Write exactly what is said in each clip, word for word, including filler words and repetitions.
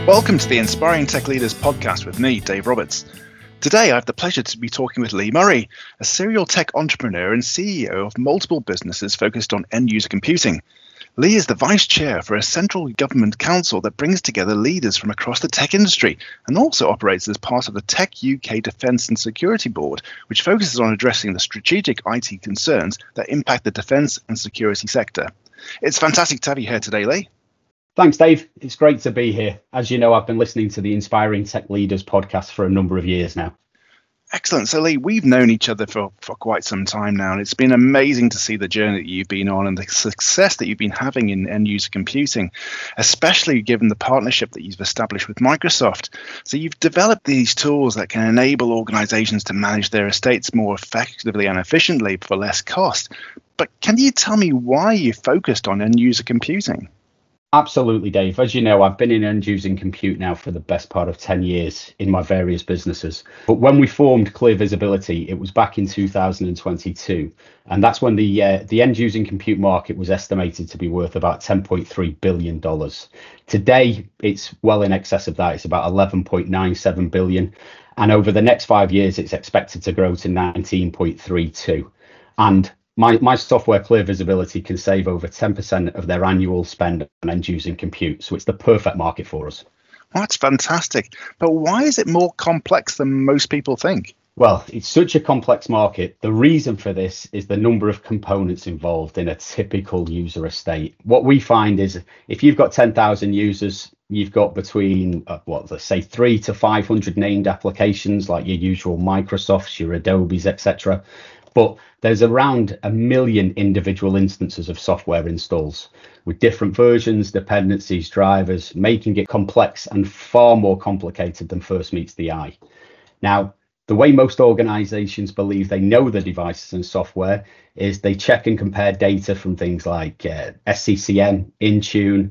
Welcome to the Inspiring Tech Leaders podcast with me, Dave Roberts. Today, I have the pleasure to be talking with Lee Murray, a serial tech entrepreneur and C E O of multiple businesses focused on end-user computing. Lee is the vice chair for a central government council that brings together leaders from across the tech industry and also operates as part of the Tech U K Defence and Security Board, which focuses on addressing the strategic I T concerns that impact the defence and security sector. It's fantastic to have you here today, Lee. Thanks, Dave. It's great to be here. As you know, I've been listening to the Inspiring Tech Leaders podcast for a number of years now. Excellent. So, Lee, we've known each other for, for quite some time now, and it's been amazing to see the journey that you've been on and the success that you've been having in end-user computing, especially given the partnership that you've established with Microsoft. So you've developed these tools that can enable organizations to manage their estates more effectively and efficiently for less cost. But can you tell me why you focused on end-user computing? Absolutely, Dave. As you know, I've been in end-user compute now for the best part of ten years in my various businesses. But when we formed Clear Visibility, it was back in two thousand twenty-two. And that's when the uh, the end-user compute market was estimated to be worth about ten point three billion dollars. Today, it's well in excess of that. It's about eleven point nine seven billion dollars. And over the next five years, it's expected to grow to nineteen point three two. And My, my software, Clear Visibility, can save over ten percent of their annual spend on end-user compute. So it's the perfect market for us. Well, that's fantastic. But why is it more complex than most people think? Well, it's such a complex market. The reason for this is the number of components involved in a typical user estate. What we find is if you've got ten thousand users, you've got between, uh, what, let's say three to five hundred named applications like your usual Microsofts, your Adobes, et cetera. But there's around a million individual instances of software installs with different versions, dependencies, drivers, making it complex and far more complicated than first meets the eye. Now, the way most organizations believe they know the devices and software is they check and compare data from things like uh, S C C M, Intune,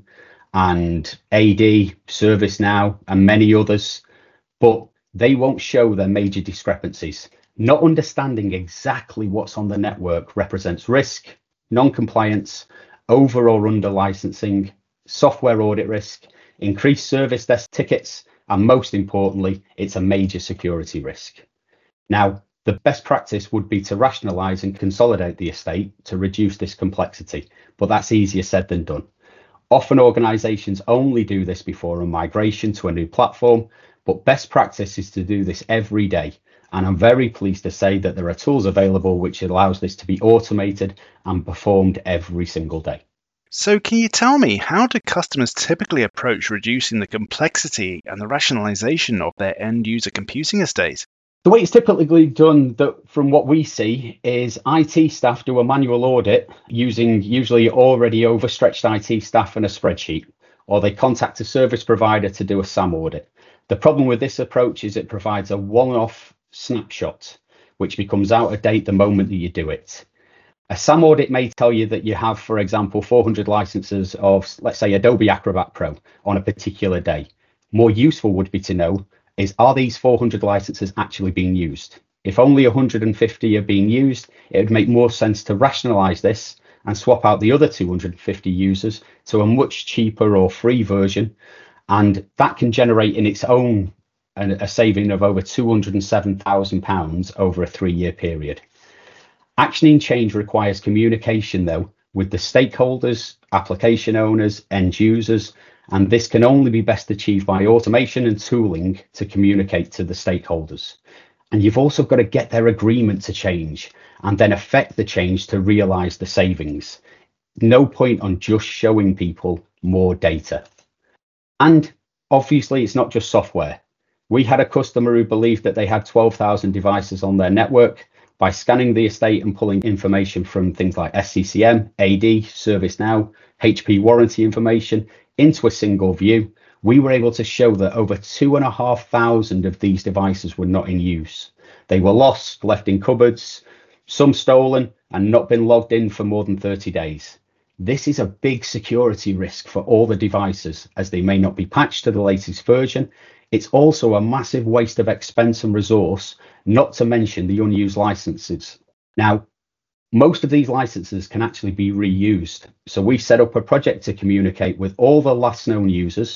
and A D, ServiceNow, and many others, but they won't show their major discrepancies. Not understanding exactly what's on the network represents risk, non-compliance, over or under licensing, software audit risk, increased service desk tickets, and most importantly, it's a major security risk. Now, the best practice would be to rationalize and consolidate the estate to reduce this complexity, but that's easier said than done. Often organizations only do this before a migration to a new platform, but best practice is to do this every day. And I'm very pleased to say that there are tools available which allows this to be automated and performed every single day. So can you tell me, how do customers typically approach reducing the complexity and the rationalization of their end-user computing estate? The way it's typically done, that from what we see, is I T staff do a manual audit using usually already overstretched I T staff and a spreadsheet, or they contact a service provider to do a SAM audit. The problem with this approach is it provides a one-off snapshot, which becomes out of date the moment that you do it. A SAM audit may tell you that you have, for example, four hundred licenses of, let's say, Adobe Acrobat Pro on a particular day. More useful would be to know is, are these four hundred licenses actually being used? If only one hundred fifty are being used, it would make more sense to rationalize this and swap out the other two hundred fifty users to a much cheaper or free version. And that can generate in its own a saving of over two hundred seven thousand pounds over a three-year period. Actioning change requires communication, though, with the stakeholders, application owners, end users, and this can only be best achieved by automation and tooling to communicate to the stakeholders. And you've also got to get their agreement to change and then affect the change to realize the savings. No point on just showing people more data. And obviously, it's not just software. We had a customer who believed that they had twelve thousand devices on their network. By scanning the estate and pulling information from things like S C C M, A D, ServiceNow, H P warranty information into a single view, we were able to show that over two and a half thousand of these devices were not in use. They were lost, left in cupboards, some stolen, and not been logged in for more than thirty days. This is a big security risk for all the devices, as they may not be patched to the latest version. It's also a massive waste of expense and resource, not to mention the unused licenses. Now, most of these licenses can actually be reused. So we set up a project to communicate with all the last known users,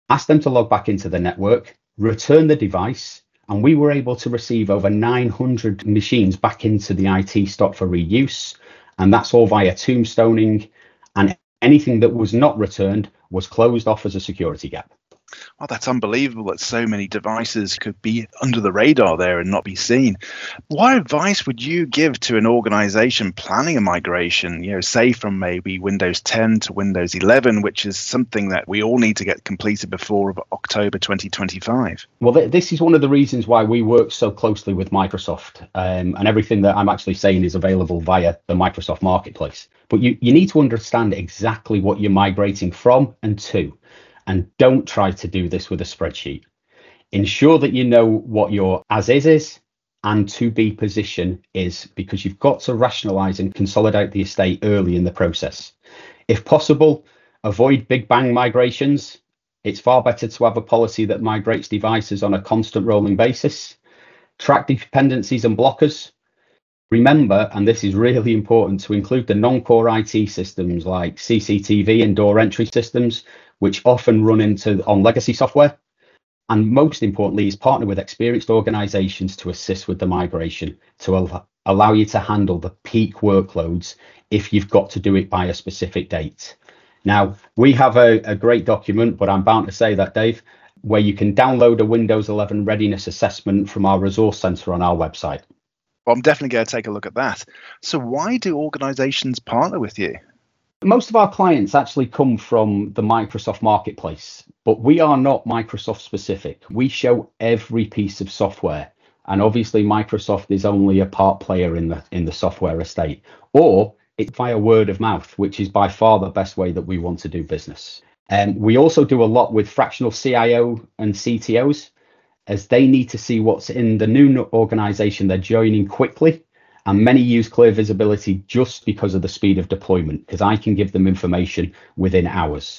asked them to log back into the network, return the device, and we were able to receive over nine hundred machines back into the I T stock for reuse. And that's all via tombstoning, and anything that was not returned was closed off as a security gap. Oh, that's unbelievable that so many devices could be under the radar there and not be seen. What advice would you give to an organization planning a migration, you know, say from maybe Windows ten to Windows eleven, which is something that we all need to get completed before October twenty twenty-five? Well, th- this is one of the reasons why we work so closely with Microsoft, um, and everything that I'm actually saying is available via the Microsoft Marketplace. But you, you need to understand exactly what you're migrating from and to. And don't try to do this with a spreadsheet. Ensure that you know what your as is is and to be position is, because you've got to rationalize and consolidate the estate early in the process. If possible, avoid big bang migrations. It's far better to have a policy that migrates devices on a constant rolling basis. Track dependencies and blockers. Remember, and this is really important, to include the non-core I T systems like C C T V and door entry systems, which often run into on legacy software. And most importantly, is partner with experienced organizations to assist with the migration, to al- allow you to handle the peak workloads if you've got to do it by a specific date. Now, we have a, a great document, but I'm bound to say that, Dave, where you can download a Windows eleven readiness assessment from our resource center on our website. Well, I'm definitely going to take a look at that. So why do organizations partner with you? Most of our clients actually come from the Microsoft Marketplace, but we are not Microsoft specific. We show every piece of software, and obviously Microsoft is only a part player in the in the software estate, or it's via word of mouth, which is by far the best way that we want to do business. And we also do a lot with fractional C I O and C T Os, as they need to see what's in the new organization they're joining quickly. And many use Clear Visibility just because of the speed of deployment, because I can give them information within hours.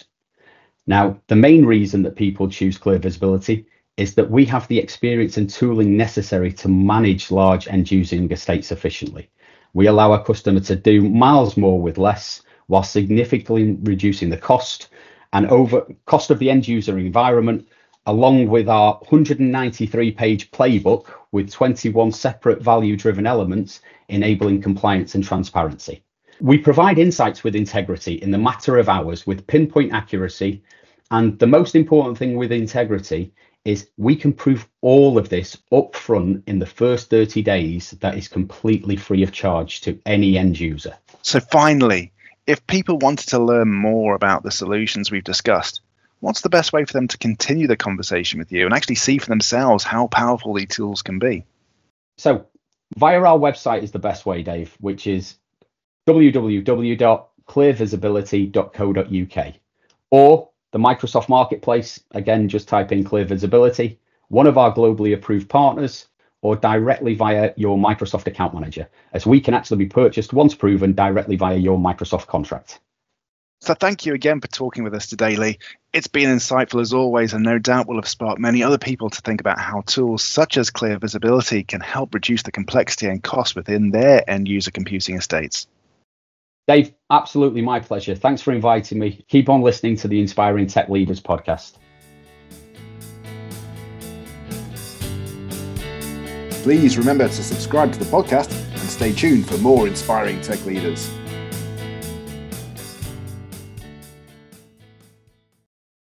Now, the main reason that people choose Clear Visibility is that we have the experience and tooling necessary to manage large end using estates efficiently. We allow our customer to do miles more with less, while significantly reducing the cost and over cost of the end user environment, along with our one hundred ninety-three page playbook with twenty-one separate value-driven elements enabling compliance and transparency. We provide insights with integrity in the matter of hours with pinpoint accuracy. And the most important thing with integrity is we can prove all of this up front in the first thirty days. That is completely free of charge to any end user. So finally, if people wanted to learn more about the solutions we've discussed, what's the best way for them to continue the conversation with you and actually see for themselves how powerful these tools can be? So via our website is the best way, Dave, which is w w w dot clear visibility dot co dot u k, or the Microsoft Marketplace. Again, just type in Clear Visibility, one of our globally approved partners, or directly via your Microsoft account manager, as we can actually be purchased once proven directly via your Microsoft contract. So thank you again for talking with us today, Lee. It's been insightful as always, and no doubt will have sparked many other people to think about how tools such as Clear Visibility can help reduce the complexity and cost within their end user computing estates. Dave, absolutely my pleasure. Thanks for inviting me. Keep on listening to the Inspiring Tech Leaders podcast. Please remember to subscribe to the podcast and stay tuned for more inspiring tech leaders.